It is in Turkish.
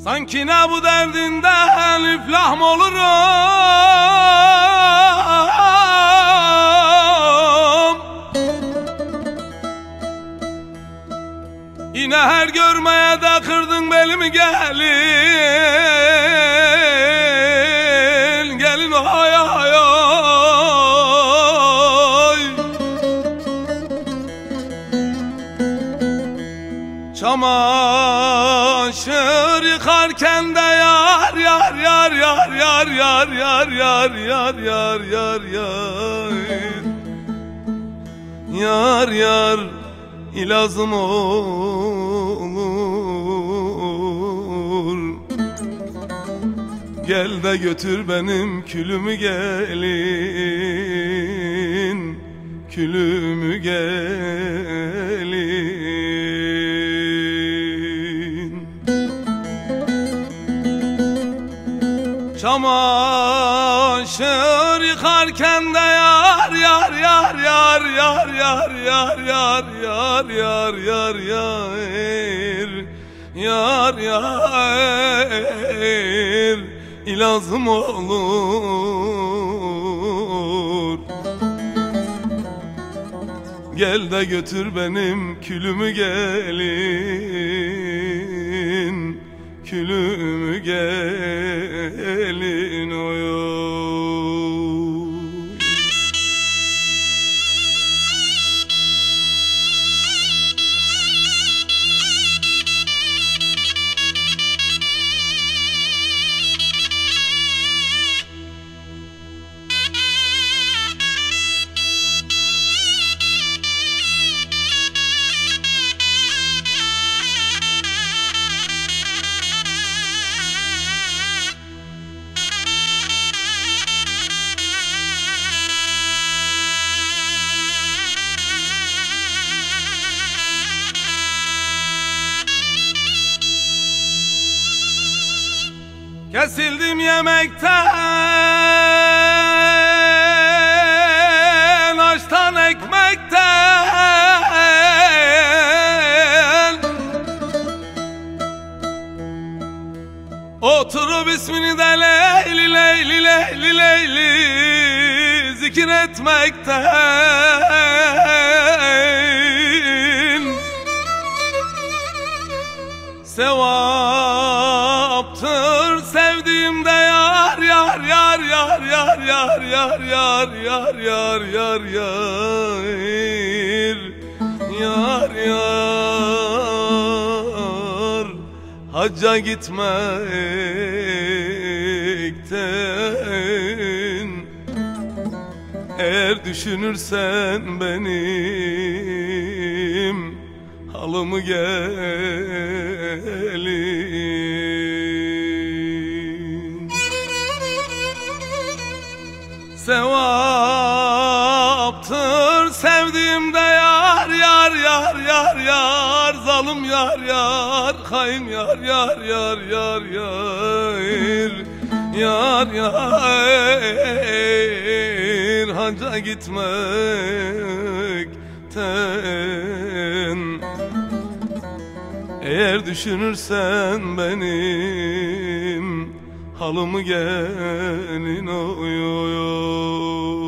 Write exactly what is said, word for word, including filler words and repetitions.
Sanki ne bu derdinden iflah mı olurum? Yine her görmeye de kırdın belimi gelin. Gelin oy oy oy. Çamaşır yıkarken de yar yar yar yar yar yar yar yar yar yar yar yar yar yar ilazım olur. Gel de götür benim külümü gelin, külümü gelin. Çamaşır yıkarken de yar yar yar yar yar yar yar yar yar yar yar yar yar yar ilazım olur. Gel de götür benim külümü gelin, külümü gelin oy. Kesildim yemekten, açtan ekmekten. Oturup ismini de Leyli Leyli Leyli Leyli zikir etmekten. Sevaptır sevdiğimde yar yar yar yar yar yar yar yar yar yar yar yar yar yar hacca gitmekten. Eğer düşünürsen benim halımı gelin. Sevaptır sevdiğimde yar yar yar yar yar zalim yar yar hain yar yar yar yar yar yar yar hacca gitmekten. Eğer düşünürsen benim halımı gelin oy oy oy.